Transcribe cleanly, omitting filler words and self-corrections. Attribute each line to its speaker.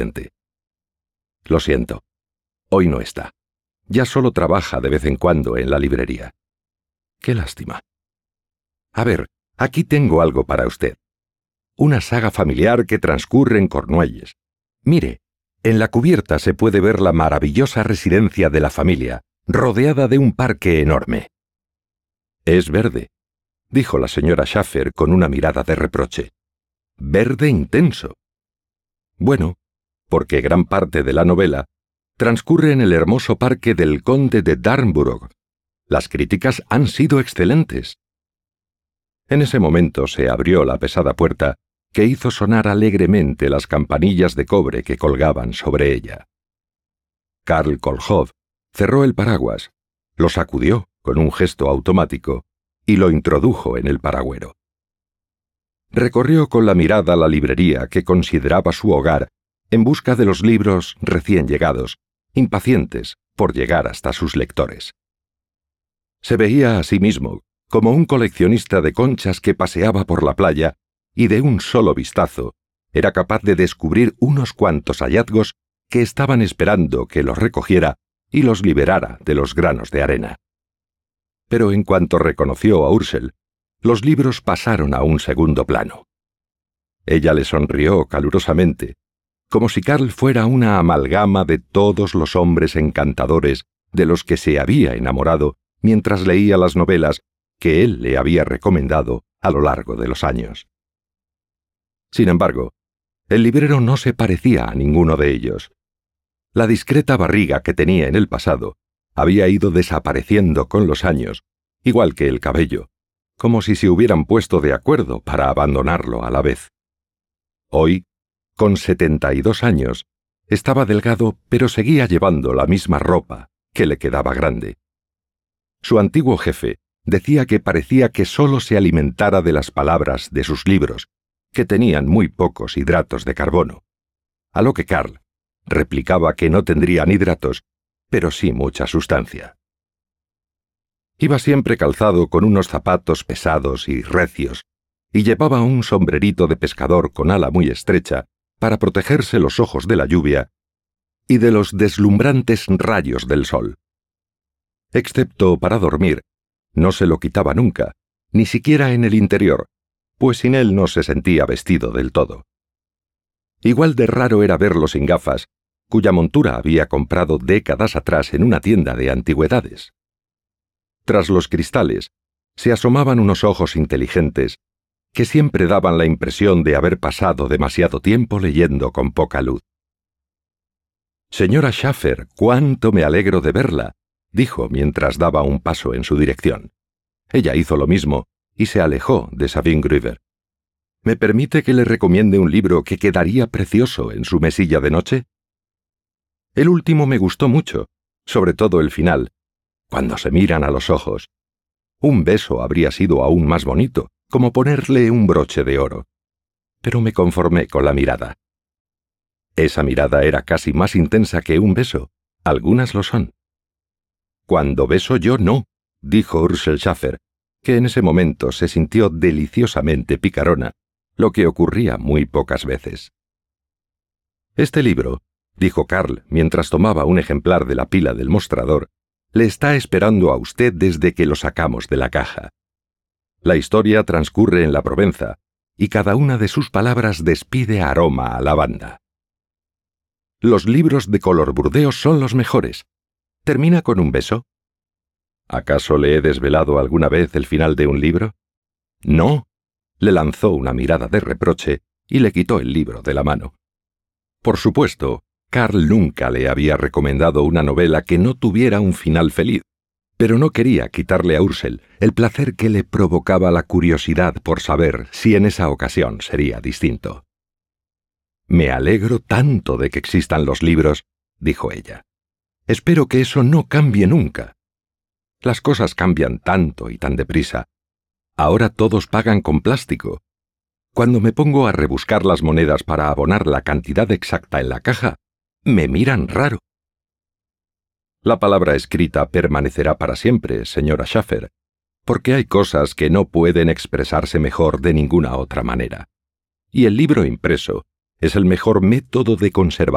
Speaker 1: Lo siento. Hoy no está. Ya solo trabaja de vez en cuando en la librería. Qué lástima. A ver, aquí tengo algo para usted. Una saga familiar que transcurre en Cornualles. Mire, en la cubierta se puede ver la maravillosa residencia de la familia, rodeada de un parque enorme. Es verde, dijo la señora Schaffer con una mirada de reproche. Verde intenso. Bueno, porque gran parte de la novela transcurre en el hermoso parque del conde de Darnborough. Las críticas han sido excelentes. En ese momento se abrió la pesada puerta que hizo sonar alegremente las campanillas de cobre que colgaban sobre ella. Karl Kolchov cerró el paraguas, lo sacudió con un gesto automático y lo introdujo en el paragüero. Recorrió con la mirada la librería que consideraba su hogar en busca de los libros recién llegados, impacientes por llegar hasta sus lectores. Se veía a sí mismo como un coleccionista de conchas que paseaba por la playa y de un solo vistazo era capaz de descubrir unos cuantos hallazgos que estaban esperando que los recogiera y los liberara de los granos de arena. Pero en cuanto reconoció a Ursel, los libros pasaron a un segundo plano. Ella le sonrió calurosamente, como si Karl fuera una amalgama de todos los hombres encantadores de los que se había enamorado mientras leía las novelas que él le había recomendado a lo largo de los años. Sin embargo, el librero no se parecía a ninguno de ellos. La discreta barriga que tenía en el pasado había ido desapareciendo con los años, igual que el cabello, como si se hubieran puesto de acuerdo para abandonarlo a la vez. Hoy, con 72 años, estaba delgado, pero seguía llevando la misma ropa, que le quedaba grande. Su antiguo jefe decía que parecía que solo se alimentara de las palabras de sus libros, que tenían muy pocos hidratos de carbono, a lo que Karl replicaba que no tendrían hidratos, pero sí mucha sustancia. Iba siempre calzado con unos zapatos pesados y recios, y llevaba un sombrerito de pescador con ala muy estrecha para protegerse los ojos de la lluvia y de los deslumbrantes rayos del sol. Excepto para dormir, no se lo quitaba nunca, ni siquiera en el interior, pues sin él no se sentía vestido del todo. Igual de raro era verlo sin gafas, cuya montura había comprado décadas atrás en una tienda de antigüedades. Tras los cristales se asomaban unos ojos inteligentes que siempre daban la impresión de haber pasado demasiado tiempo leyendo con poca luz. «Señora Schaffer, cuánto me alegro de verla», dijo mientras daba un paso en su dirección. Ella hizo lo mismo y se alejó de Sabine Grüber. «¿Me permite que le recomiende un libro que quedaría precioso en su mesilla de noche?» El último me gustó mucho, sobre todo el final, cuando se miran a los ojos. Un beso habría sido aún más bonito, como ponerle un broche de oro. Pero me conformé con la mirada. Esa mirada era casi más intensa que un beso. Algunas lo son. «Cuando beso yo no», dijo Ursel Schaffer, que en ese momento se sintió deliciosamente picarona, lo que ocurría muy pocas veces. «Este libro», dijo Karl mientras tomaba un ejemplar de la pila del mostrador, «le está esperando a usted desde que lo sacamos de la caja. La historia transcurre en la Provenza, y cada una de sus palabras despide aroma a lavanda. Los libros de color burdeos son los mejores. ¿Termina con un beso? ¿Acaso le he desvelado alguna vez el final de un libro? No». Le lanzó una mirada de reproche y le quitó el libro de la mano. Por supuesto, Karl nunca le había recomendado una novela que no tuviera un final feliz, pero no quería quitarle a Ursel el placer que le provocaba la curiosidad por saber si en esa ocasión sería distinto. «Me alegro tanto de que existan los libros», dijo ella. «Espero que eso no cambie nunca. Las cosas cambian tanto y tan deprisa. Ahora todos pagan con plástico. Cuando me pongo a rebuscar las monedas para abonar la cantidad exacta en la caja, me miran raro». La palabra escrita permanecerá para siempre, señora Schaffer, porque hay cosas que no pueden expresarse mejor de ninguna otra manera. Y el libro impreso es el mejor método de conservar